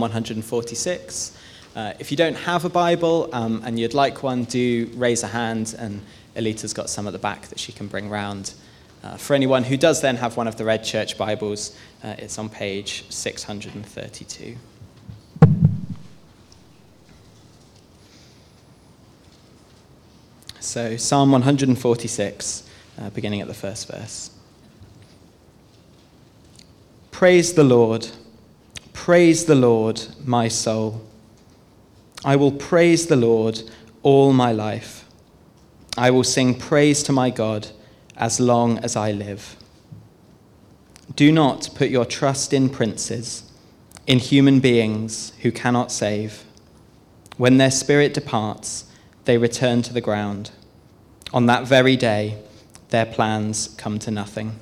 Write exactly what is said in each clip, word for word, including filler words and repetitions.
one forty-six. Uh, if you don't have a Bible um, and you'd like one, do raise a hand, and Elita's got some at the back that she can bring round. Uh, for anyone who does then have one of the Red Church Bibles, uh, it's on page six thirty-two. So Psalm one forty-six, uh, beginning at the first verse. Praise the Lord, praise the Lord, my soul. I will praise the Lord all my life. I will sing praise to my God as long as I live. Do not put your trust in princes, in human beings who cannot save. When their spirit departs, they return to the ground. On that very day, their plans come to nothing.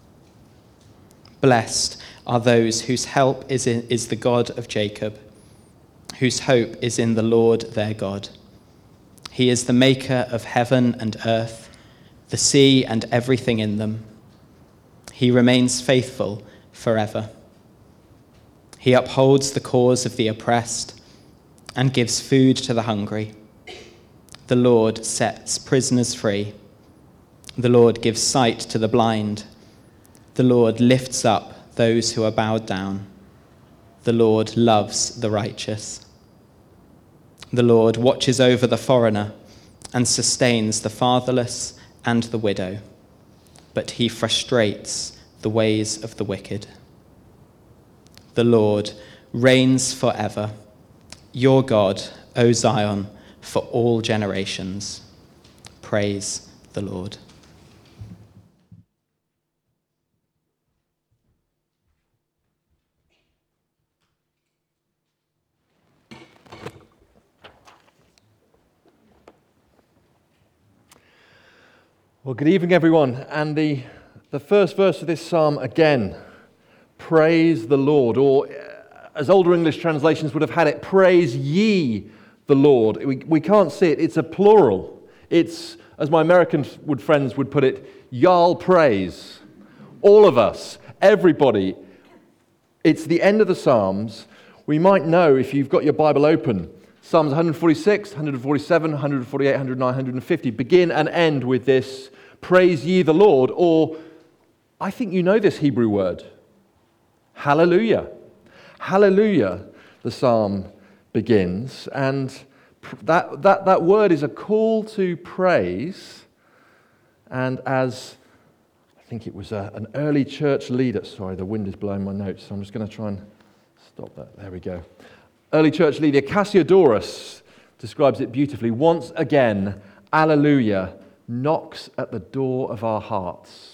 Blessed are those whose help is, in, is the God of Jacob, whose hope is in the Lord their God. He is the maker of heaven and earth, the sea and everything in them. He remains faithful forever. He upholds the cause of the oppressed and gives food to the hungry. The Lord sets prisoners free. The Lord gives sight to the blind. The Lord lifts up those who are bowed down. The Lord loves the righteous. The Lord watches over the foreigner and sustains the fatherless and the widow, but he frustrates the ways of the wicked. The Lord reigns forever. Your God, O Zion, for all generations. Praise the Lord. Well, good evening, everyone. And the, the first verse of this psalm again, praise the Lord, or as older English translations would have had it, praise ye the Lord. We, we can't see it. It's a plural. It's, as my American would friends would put it, y'all praise. All of us, everybody. It's the end of the Psalms. We might know, if you've got your Bible open, Psalms one forty-six, one forty-seven, one forty-eight, one oh nine, one fifty begin and end with this, praise ye the Lord, or I think you know this Hebrew word, hallelujah. Hallelujah, the psalm begins, and that, that, that word is a call to praise, and as I think it was a, an early church leader, sorry, the wind is blowing my notes, so I'm just going to try and stop that, there we go. Early church leader Cassiodorus describes it beautifully. Once again, Alleluia knocks at the door of our hearts.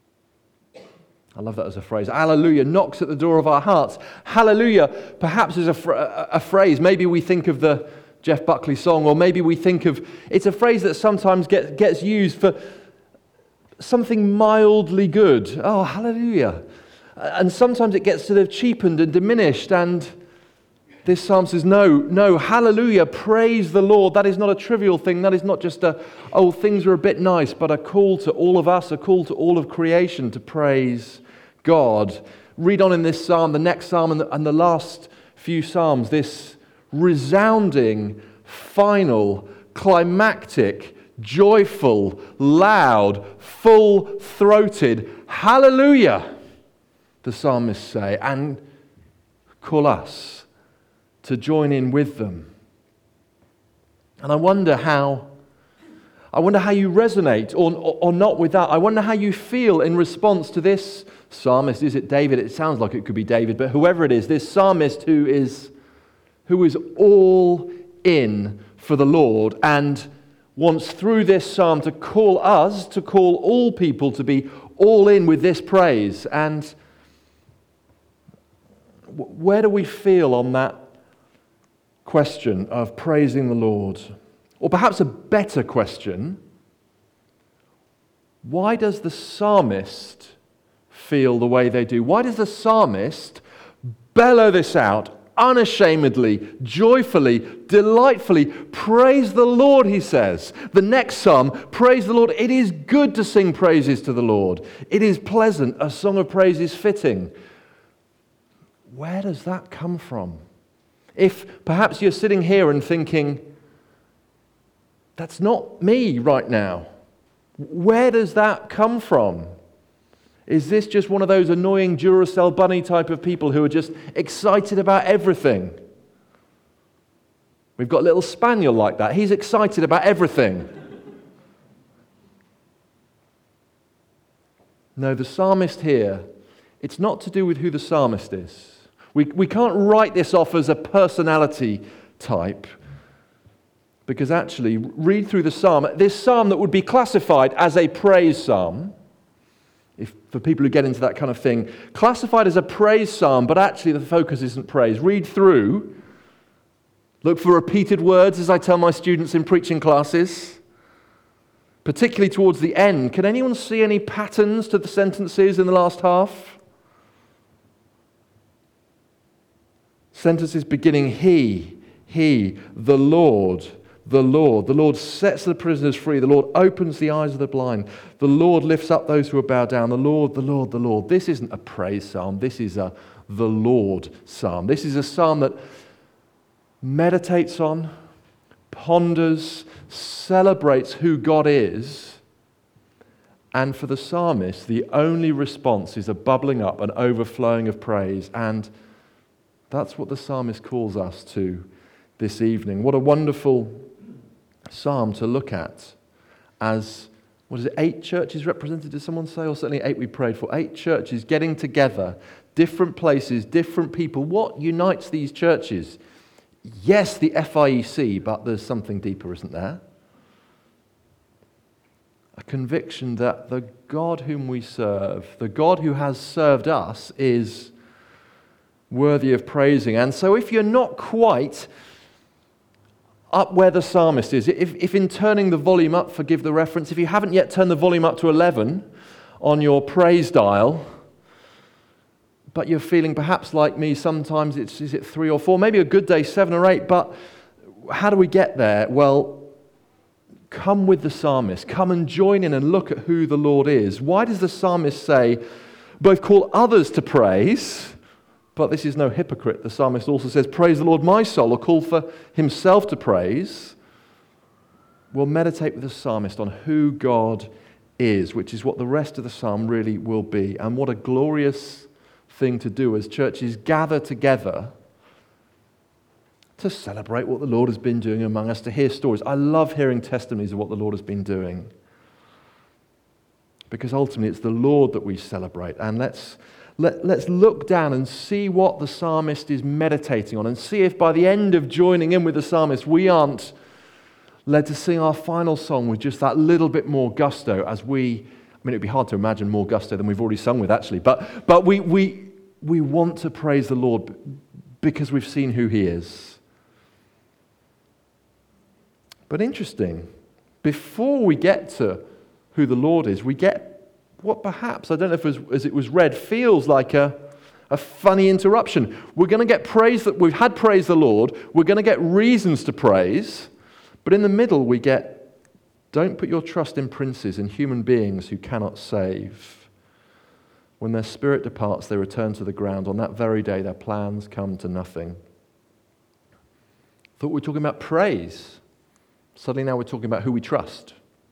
I love that as a phrase. Alleluia knocks at the door of our hearts. Hallelujah perhaps is a, fr- a phrase. Maybe we think of the Jeff Buckley song, or maybe we think of, it's a phrase that sometimes get, gets used for something mildly good. Oh, hallelujah. And sometimes it gets sort of cheapened and diminished, and this psalm says, no, no, hallelujah, praise the Lord. That is not a trivial thing. That is not just a, oh, things are a bit nice, but a call to all of us, a call to all of creation to praise God. Read on in this psalm, the next psalm, and the, and the last few psalms, this resounding, final, climactic, joyful, loud, full-throated hallelujah, the psalmists say, and call us to join in with them. And I wonder how I wonder how you resonate or, or, or not with that. I wonder how you feel in response to this psalmist. Is it David? It sounds like it could be David, but whoever it is, this psalmist who is who is all in for the Lord and wants through this psalm to call us, to call all people to be all in with this praise. And where do we feel on that question of praising the Lord? Or perhaps a better question, why does the psalmist feel the way they do? Why does the psalmist bellow this out unashamedly, joyfully, delightfully? Praise the Lord, he says. The next psalm, praise the Lord. It is good to sing praises to the Lord. It is pleasant. A song of praise is fitting. Where does that come from? If perhaps you're sitting here and thinking, that's not me right now, where does that come from? Is this just one of those annoying Duracell bunny type of people who are just excited about everything? We've got a little spaniel like that. He's excited about everything. No, the psalmist here, it's not to do with who the psalmist is. We, we can't write this off as a personality type, because actually, read through the psalm. This psalm that would be classified as a praise psalm, if for people who get into that kind of thing, classified as a praise psalm, but actually the focus isn't praise. Read through. Look for repeated words, as I tell my students in preaching classes, particularly towards the end. Can anyone see any patterns to the sentences in the last half? Sentences beginning, He, He, the Lord, the Lord. The Lord sets the prisoners free. The Lord opens the eyes of the blind. The Lord lifts up those who are bowed down. The Lord, the Lord, the Lord. This isn't a praise psalm. This is a the Lord psalm. This is a psalm that meditates on, ponders, celebrates who God is. And for the psalmist, the only response is a bubbling up, an overflowing of praise. And that's what the psalmist calls us to this evening. What a wonderful psalm to look at as, what is it, eight churches represented, did someone say? Or certainly eight we prayed for. Eight churches getting together, different places, different people. What unites these churches? Yes, the F I E C, but there's something deeper, isn't there? A conviction that the God whom we serve, the God who has served us, is worthy of praising. And so if you're not quite up where the psalmist is, if, if in turning the volume up, forgive the reference, if you haven't yet turned the volume up to eleven on your praise dial, but you're feeling perhaps like me, sometimes it's, is it three or four, maybe a good day, seven or eight, but how do we get there? Well, come with the psalmist. Come and join in and look at who the Lord is. Why does the psalmist say, both call others to praise, but this is no hypocrite. The psalmist also says, praise the Lord, my soul, or call for himself to praise. We'll meditate with the psalmist on who God is, which is what the rest of the psalm really will be. And what a glorious thing to do as churches gather together to celebrate what the Lord has been doing among us, to hear stories. I love hearing testimonies of what the Lord has been doing, because ultimately it's the Lord that we celebrate. And let's let, let's look down and see what the psalmist is meditating on, and see if by the end of joining in with the psalmist we aren't led to sing our final song with just that little bit more gusto as we, I mean, it'd be hard to imagine more gusto than we've already sung with, actually, but but we we we want to praise the Lord because we've seen who He is. But interesting, before we get to who the Lord is, we get what perhaps, I don't know if as, as it was read, feels like a, a funny interruption. We're going to get praise that we've had praise the Lord, we're going to get reasons to praise, but in the middle we get, don't put your trust in princes and human beings who cannot save. When their spirit departs, they return to the ground. On that very day, their plans come to nothing. Thought we were talking about praise. Suddenly now we're talking about who we trust.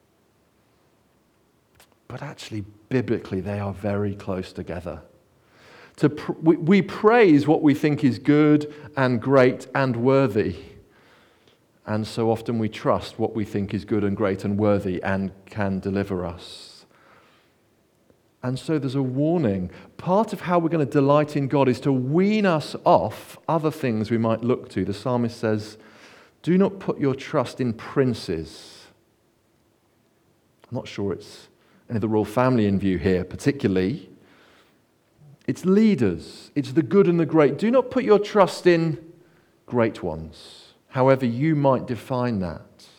But actually, biblically, they are very close together. To pr- we, we praise what we think is good and great and worthy. And so often we trust what we think is good and great and worthy and can deliver us. And so there's a warning. Part of how we're going to delight in God is to wean us off other things we might look to. The psalmist says, do not put your trust in princes. I'm not sure it's any of the royal family in view here particularly. It's leaders. It's the good and the great. Do not put your trust in great ones, however you might define that.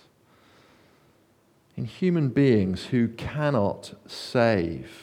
In human beings who cannot save.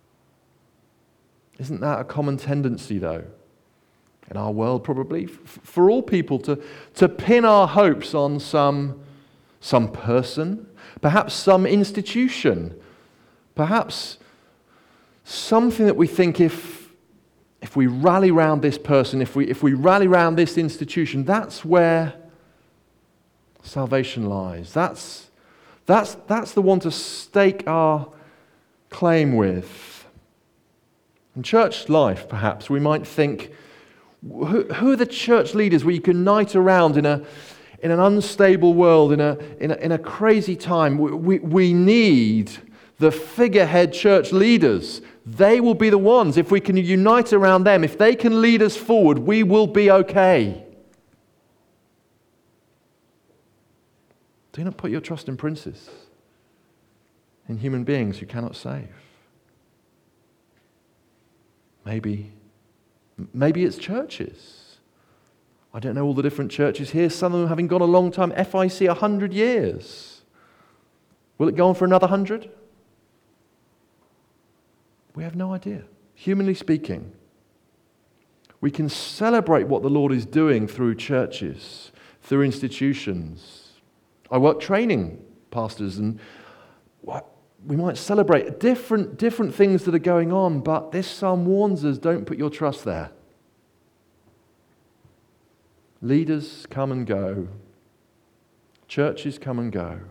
Isn't that a common tendency, though, in our world probably? F- for all people to, to pin our hopes on some, some person, perhaps some institution, perhaps something that we think if, if we rally round this person, if we, if we rally round this institution, that's where salvation lies. That's, that's, that's the one to stake our claim with. In church life, perhaps, we might think, who, who are the church leaders we unite around in a in an unstable world, in a in a, in a crazy time? We, we, we need the figurehead church leaders. They will be the ones, if we can unite around them, if they can lead us forward, we will be okay. Do not put your trust in princes, in human beings who cannot save. Maybe, maybe it's churches. I don't know all the different churches here, some of them having gone a long time. F I C, one hundred years. Will it go on for another one hundred? We have no idea. Humanly speaking, we can celebrate what the Lord is doing through churches, through institutions. I work training pastors, and we might celebrate different, different things that are going on, but this psalm warns us, don't put your trust there. Leaders come and go. Churches come and go.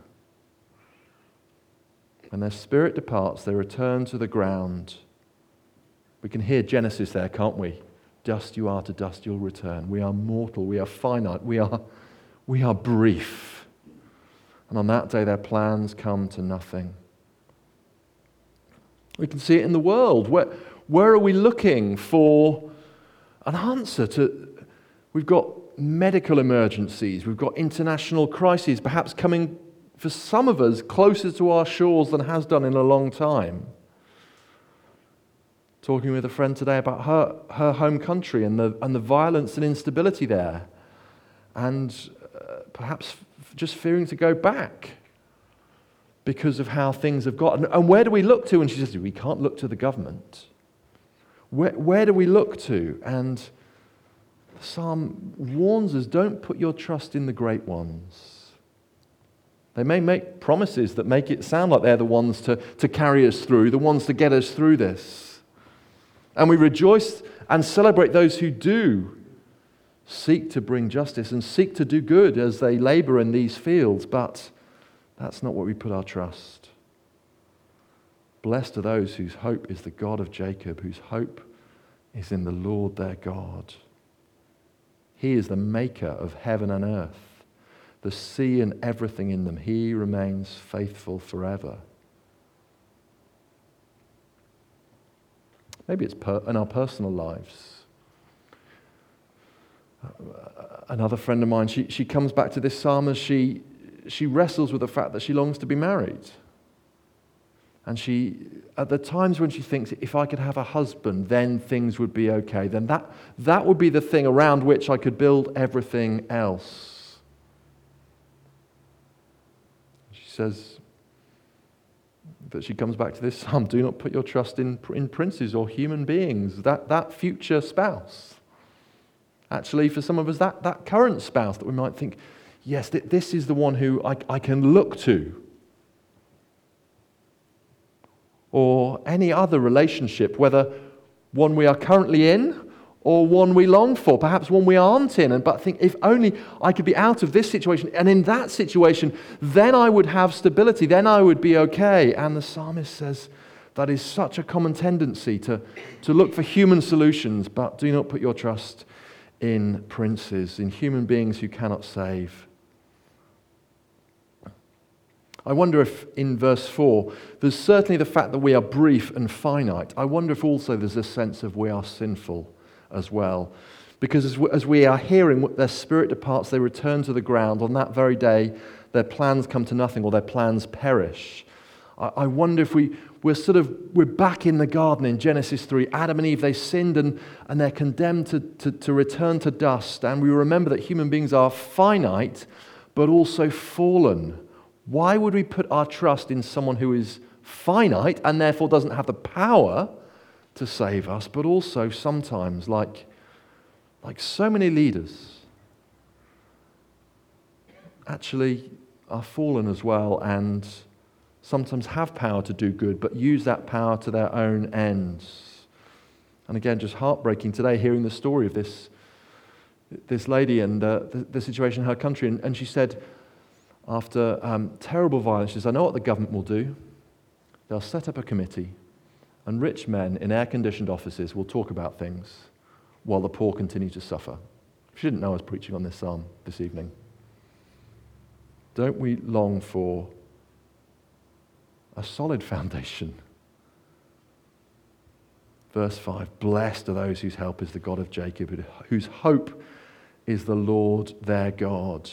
When their spirit departs, they return to the ground. We can hear Genesis there, can't we? Dust you are, to dust you'll return. We are mortal, we are finite, we are, we are brief. And on that day, their plans come to nothing. We can see it in the world. Where, where are we looking for an answer to? We've got medical emergencies, we've got international crises, perhaps coming for some of us closer to our shores than has done in a long time. Talking with a friend today about her, her home country and the, and the violence and instability there, and uh, perhaps f- just fearing to go back because of how things have got. And, and where do we look to? And she says, we can't look to the government. Where, where do we look to? And the psalm warns us, don't put your trust in the great ones. They may make promises that make it sound like they're the ones to, to carry us through, the ones to get us through this. And we rejoice and celebrate those who do seek to bring justice and seek to do good as they labor in these fields, but that's not what we put our trust. Blessed are those whose hope is the God of Jacob, whose hope is in the Lord their God. He is the maker of heaven and earth, the sea and everything in them. He remains faithful forever. Maybe it's per- in our personal lives. Uh, another friend of mine, she, she comes back to this psalm as she, she wrestles with the fact that she longs to be married. And she, at the times when she thinks, if I could have a husband, then things would be okay. Then that, that would be the thing around which I could build everything else. She says that she comes back to this psalm, do not put your trust in, in princes or human beings, that, that future spouse. Actually, for some of us, that, that current spouse that we might think, yes, th- this is the one who I, I can look to. Or any other relationship, whether one we are currently in or one we long for, perhaps one we aren't in, and but think, if only I could be out of this situation, and in that situation, then I would have stability, then I would be okay. And the psalmist says that is such a common tendency to, to look for human solutions, but do not put your trust in princes, in human beings who cannot save. I wonder if in verse four, there's certainly the fact that we are brief and finite. I wonder if also there's a sense of we are sinful as well. Because as we, as we are hearing, their spirit departs, they return to the ground. On that very day, their plans come to nothing, or their plans perish. I, I wonder if we, we're sort of, we're back in the garden in Genesis three. Adam and Eve, they sinned and, and they're condemned to, to, to return to dust. And we remember that human beings are finite, but also fallen. Why would we put our trust in someone who is finite and therefore doesn't have the power to save us, but also sometimes, like, like so many leaders, actually are fallen as well and sometimes have power to do good, but use that power to their own ends. And again, just heartbreaking today hearing the story of this, this lady and uh, the, the situation in her country. And, and she said, after um, terrible violence, she says, I know what the government will do. They'll set up a committee, and rich men in air-conditioned offices will talk about things while the poor continue to suffer. She didn't know I was preaching on this psalm this evening. Don't we long for a solid foundation? Verse five, blessed are those whose help is the God of Jacob, whose hope is the Lord their God.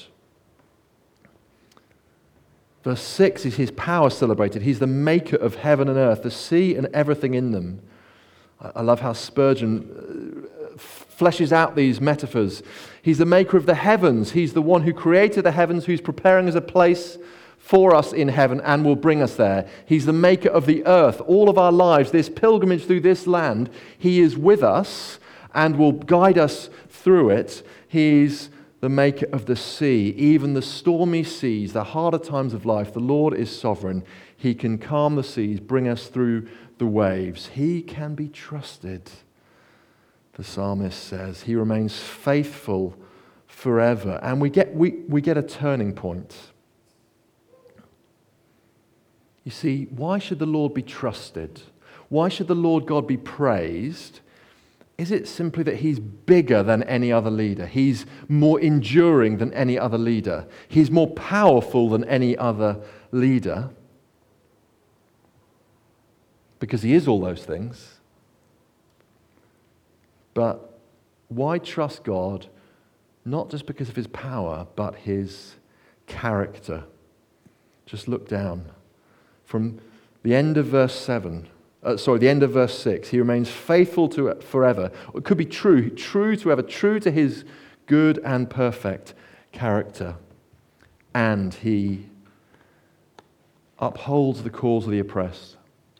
Verse six is his power celebrated. He's the maker of heaven and earth, the sea and everything in them. I love how Spurgeon fleshes out these metaphors. He's the maker of the heavens. He's the one who created the heavens, who's preparing us a place for us in heaven and will bring us there. He's the maker of the earth. All of our lives, this pilgrimage through this land, he is with us and will guide us through it. He's the maker of the sea, even the stormy seas, the harder times of life. The Lord is sovereign. He can calm the seas, bring us through the waves. He can be trusted, the psalmist says. He remains faithful forever. And we get, we, we get a turning point. You see, why should the Lord be trusted? Why should the Lord God be praised? Is it simply that he's bigger than any other leader? He's more enduring than any other leader? He's more powerful than any other leader? Because he is all those things. But why trust God? Not just because of his power, but his character. Just look down. From the end of verse seven, uh, sorry, the end of verse six, he remains faithful to it forever. It could be true, true to ever, true to his good and perfect character. And he upholds the cause of the oppressed,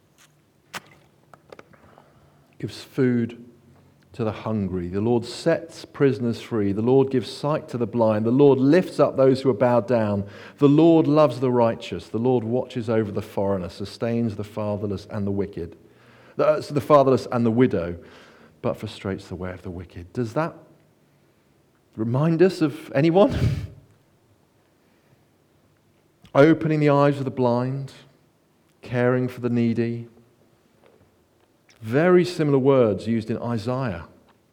gives food to the hungry. The Lord sets prisoners free. The Lord gives sight to the blind. The Lord lifts up those who are bowed down. The Lord loves the righteous. The Lord watches over the foreigner, sustains the fatherless and the wicked, the, the fatherless and the widow, but frustrates the way of the wicked. Does that remind us of anyone? Opening the eyes of the blind, caring for the needy. Very similar words used in Isaiah.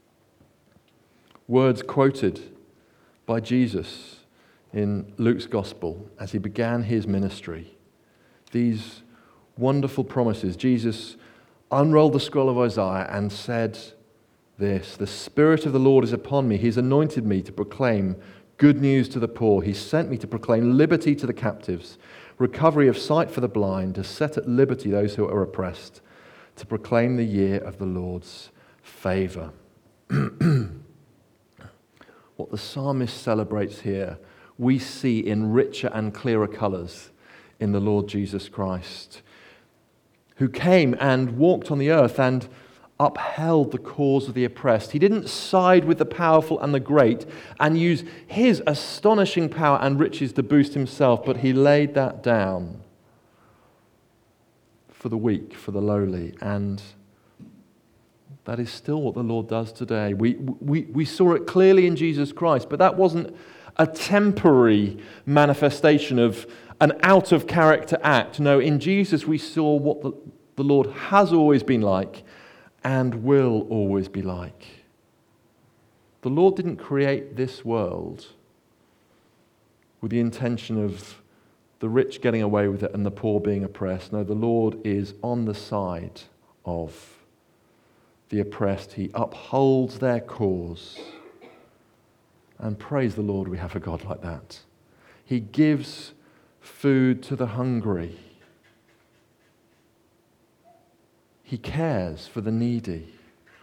Words quoted by Jesus in Luke's Gospel as he began his ministry. These wonderful promises. Jesus unrolled the scroll of Isaiah and said this, "The Spirit of the Lord is upon me. He's anointed me to proclaim good news to the poor. He sent me to proclaim liberty to the captives, recovery of sight for the blind, to set at liberty those who are oppressed, to proclaim the year of the Lord's favor." What the psalmist celebrates here, we see in richer and clearer colors in the Lord Jesus Christ, who came and walked on the earth and upheld the cause of the oppressed. He didn't side with the powerful and the great and use his astonishing power and riches to boost himself, but he laid that down for the weak, for the lowly, and that is still what the Lord does today. We, we, we saw it clearly in Jesus Christ, but that wasn't a temporary manifestation of an out-of-character act. No, in Jesus we saw what the, the Lord has always been like and will always be like. The Lord didn't create this world with the intention of the rich getting away with it and the poor being oppressed. No, the Lord is on the side of the oppressed. He upholds their cause. And praise the Lord, we have a God like that. He gives food to the hungry. He cares for the needy.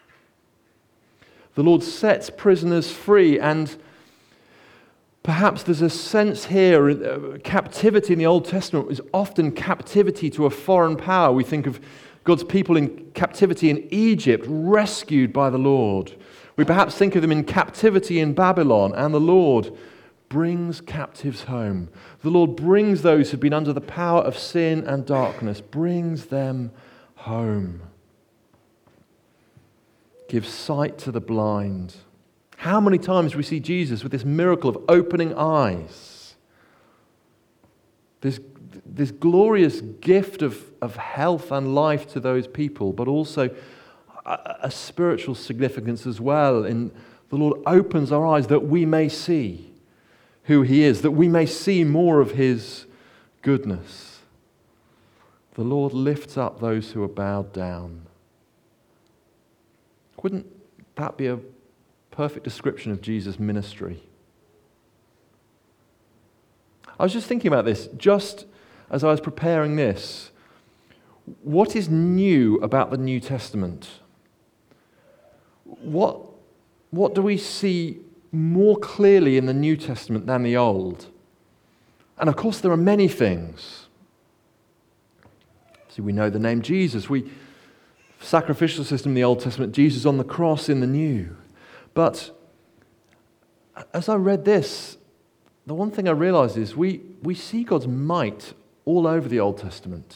The Lord sets prisoners free, and perhaps there's a sense here, uh, captivity in the Old Testament is often captivity to a foreign power. We think of God's people in captivity in Egypt, rescued by the Lord. We perhaps think of them in captivity in Babylon, and the Lord brings captives home. The Lord brings those who've been under the power of sin and darkness, brings them home. gives sight to the blind. How many times we see Jesus with this miracle of opening eyes, this, this glorious gift of, of health and life to those people, but also a, a spiritual significance as well. In the Lord opens our eyes that we may see who He is, that we may see more of His goodness. The Lord lifts up those who are bowed down. Wouldn't that be a perfect description of Jesus' ministry? I was just thinking about this, just as I was preparing this. What is new about the New Testament? What, what do we see more clearly in the New Testament than the Old? And of course there are many things. See, we know the name Jesus. We sacrificial system in the Old Testament, Jesus on the cross in the New. But as I read this, the one thing I realized is we, we see God's might all over the Old Testament.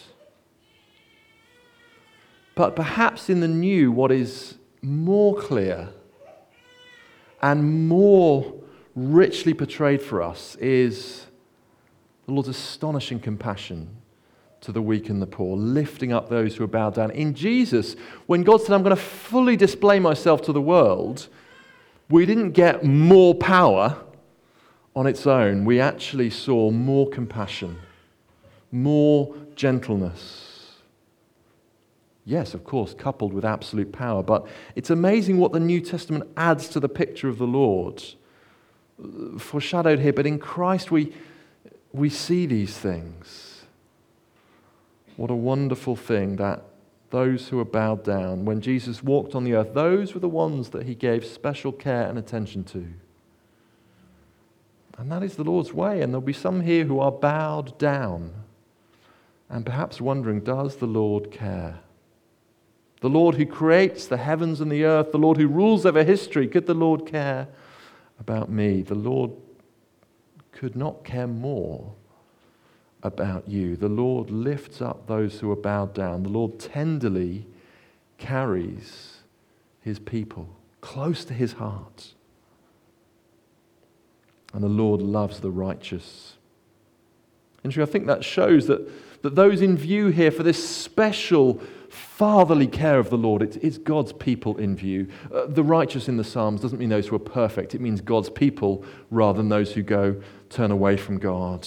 But perhaps in the New, what is more clear and more richly portrayed for us is the Lord's astonishing compassion to the weak and the poor, lifting up those who are bowed down. In Jesus, when God said, I'm going to fully display myself to the world, we didn't get more power on its own. We actually saw more compassion, more gentleness. Yes, of course, coupled with absolute power, but it's amazing what the New Testament adds to the picture of the Lord. Foreshadowed here, but in Christ we, we see these things. What a wonderful thing that those who are bowed down, when Jesus walked on the earth, those were the ones that He gave special care and attention to. And that is the Lord's way, and there'll be some here who are bowed down and perhaps wondering, does the Lord care? The Lord who creates the heavens and the earth, the Lord who rules over history, could the Lord care about me? The Lord could not care more about you. The Lord lifts up those who are bowed down. The Lord tenderly carries His people close to His heart. And the Lord loves the righteous. And I think that shows that, that those in view here for this special fatherly care of the Lord, it's, it's God's people in view. Uh, the righteous in the Psalms doesn't mean those who are perfect. It means God's people rather than those who go turn away from God.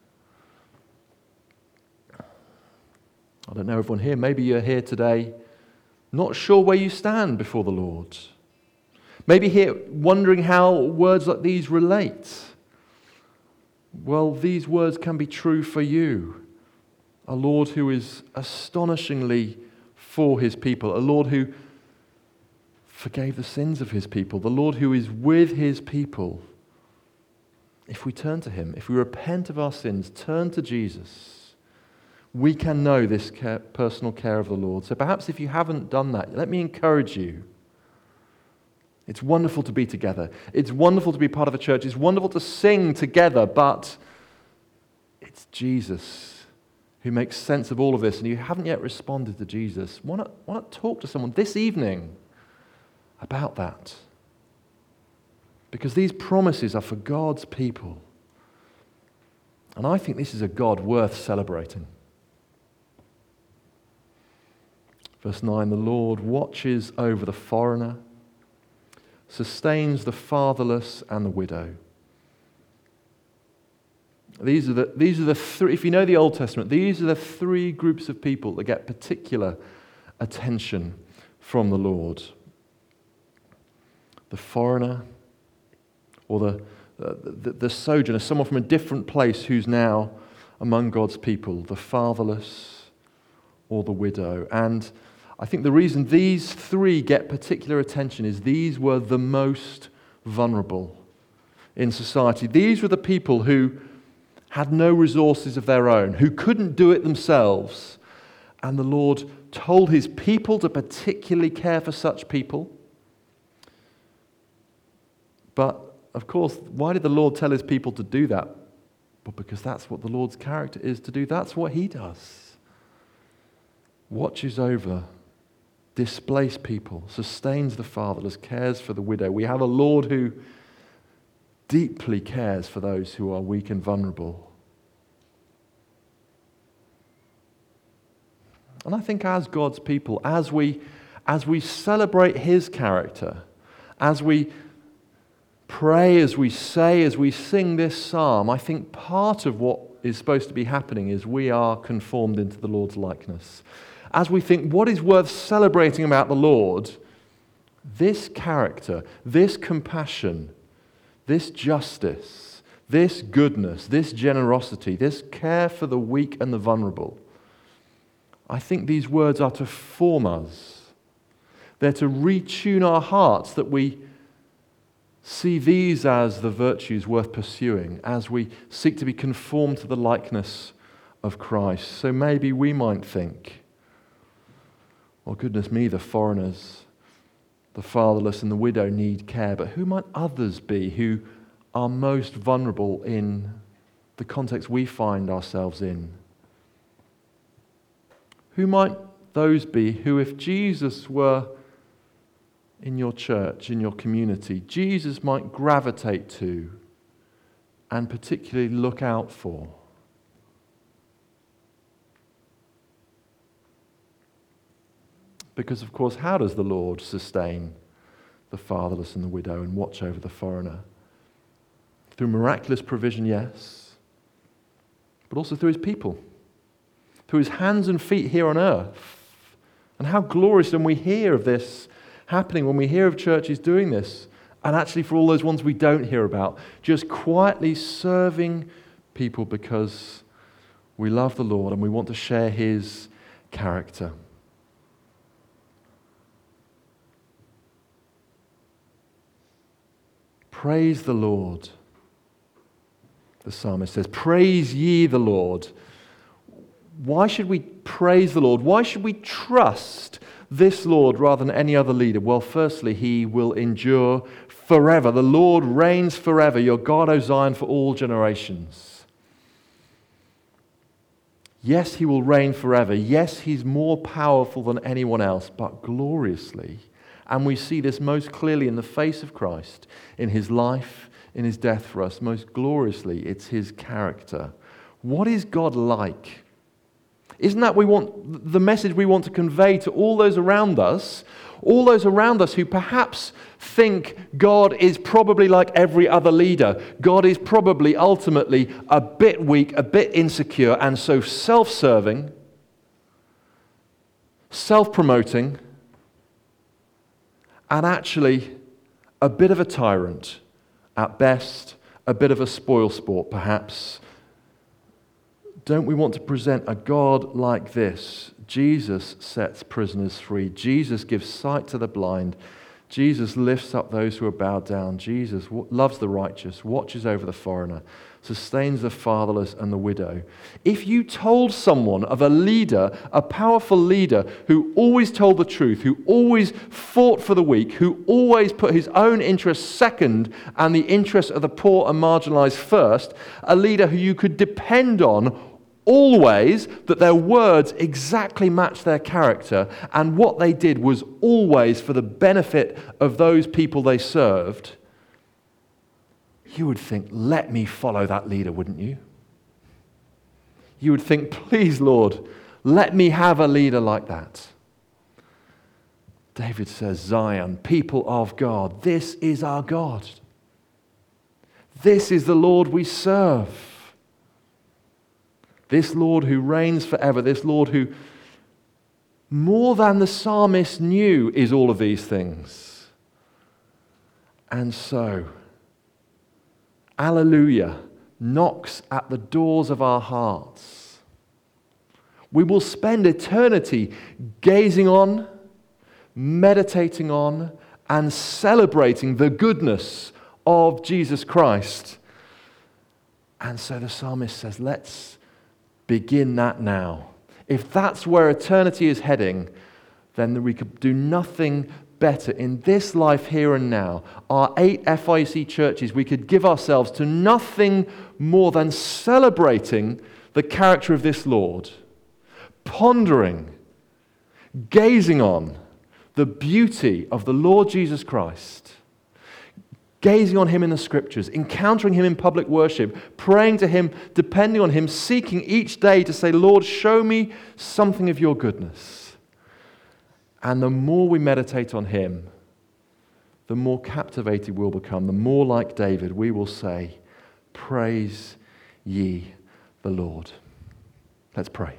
I don't know everyone here, maybe you're here today not sure where you stand before the Lord. Maybe here wondering how words like these relate. Well, these words can be true for you. A Lord who is astonishingly for His people. A Lord who forgave the sins of His people. The Lord who is with His people. If we turn to Him, if we repent of our sins, turn to Jesus, we can know this care, personal care of the Lord. So perhaps if you haven't done that, let me encourage you. It's wonderful to be together. It's wonderful to be part of a church. It's wonderful to sing together, but it's Jesus who makes sense of all of this, and you haven't yet responded to Jesus. Why not, why not talk to someone this evening about that? Because these promises are for God's people. And I think this is a God worth celebrating. Verse nine, the Lord watches over the foreigner, sustains the fatherless and the widow. These are the, these are the three, if you know the Old Testament, these are the three groups of people that get particular attention from the Lord. The foreigner, or the, the, the sojourner, someone from a different place who's now among God's people. The fatherless or the widow. And I think the reason these three get particular attention is these were the most vulnerable in society. These were the people who had no resources of their own, who couldn't do it themselves. And the Lord told His people to particularly care for such people. But, of course, why did the Lord tell His people to do that? Well, because that's what the Lord's character is to do. That's what He does. Watches over displaced people, sustains the fatherless, cares for the widow. We have a Lord who deeply cares for those who are weak and vulnerable. And I think as God's people, as we, as we celebrate his character, as we pray, as we say, as we sing this psalm, I think part of what is supposed to be happening is we are conformed into the Lord's likeness. As we think what is worth celebrating about the Lord, this character, this compassion, this justice, this goodness, this generosity, this care for the weak and the vulnerable, I think these words are to form us. They're to retune our hearts that we see these as the virtues worth pursuing as we seek to be conformed to the likeness of Christ. So maybe we might think, well, goodness me, the foreigners, the fatherless and the widow need care, but who might others be who are most vulnerable in the context we find ourselves in? Who might those be who, if Jesus were in your church, in your community, Jesus might gravitate to and particularly look out for? Because, of course, how does the Lord sustain the fatherless and the widow and watch over the foreigner? Through miraculous provision, yes, but also through his people, through his hands and feet here on earth. And how glorious when we hear of this happening, when we hear of churches doing this, and actually for all those ones we don't hear about, just quietly serving people because we love the Lord and we want to share his character. Praise the Lord, the psalmist says. Praise ye the Lord. Why should we praise the Lord? Why should we trust this Lord rather than any other leader? Well, firstly, he will endure forever. The Lord reigns forever. Your God, O Zion, for all generations. Yes, he will reign forever. Yes, he's more powerful than anyone else, but gloriously. And we see this most clearly in the face of Christ, in his life, in his death for us. Most gloriously, it's his character. What is God like? Isn't that we want the message we want to convey to all those around us, all those around us who perhaps think God is probably like every other leader. God is probably ultimately a bit weak, a bit insecure, and so self-serving, self-promoting, and actually a bit of a tyrant at best, a bit of a spoilsport perhaps. Don't we want to present a God like this? Jesus sets prisoners free. Jesus gives sight to the blind. Jesus lifts up those who are bowed down. Jesus loves the righteous, watches over the foreigner, sustains the fatherless and the widow. If you told someone of a leader, a powerful leader, who always told the truth, who always fought for the weak, who always put his own interests second and the interests of the poor and marginalized first, a leader who you could depend on always, that their words exactly match their character, and what they did was always for the benefit of those people they served, you would think, let me follow that leader, wouldn't you? You would think, please, Lord, let me have a leader like that. David says, Zion, people of God, this is our God. This is the Lord we serve. This Lord who reigns forever, this Lord who, more than the psalmist knew, is all of these things. And so, Alleluia knocks at the doors of our hearts. We will spend eternity gazing on, meditating on, and celebrating the goodness of Jesus Christ. And so the psalmist says, let's begin that now. If that's where eternity is heading, then we could do nothing better in this life here and now. Our eight F I C churches, we could give ourselves to nothing more than celebrating the character of this Lord, pondering, gazing on, the beauty of the Lord Jesus Christ, gazing on him in the scriptures, encountering him in public worship, praying to him, depending on him, seeking each day to say, Lord, show me something of your goodness. And the more we meditate on him, the more captivated we'll become, the more like David we will say, praise ye the Lord. Let's pray.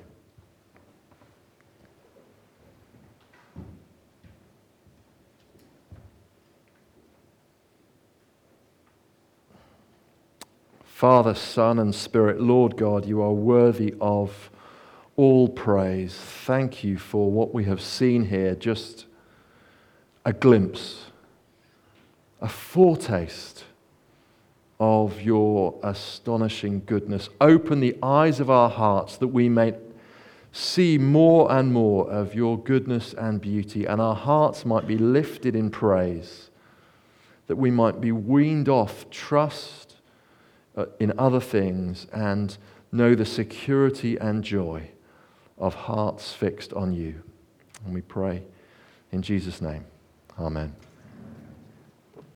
Father, Son, and Spirit, Lord God, you are worthy of all praise. Thank you for what we have seen here, just a glimpse, a foretaste of your astonishing goodness. Open the eyes of our hearts that we may see more and more of your goodness and beauty, and our hearts might be lifted in praise, that we might be weaned off trust in other things and know the security and joy of hearts fixed on you. And we pray in Jesus' name. Amen.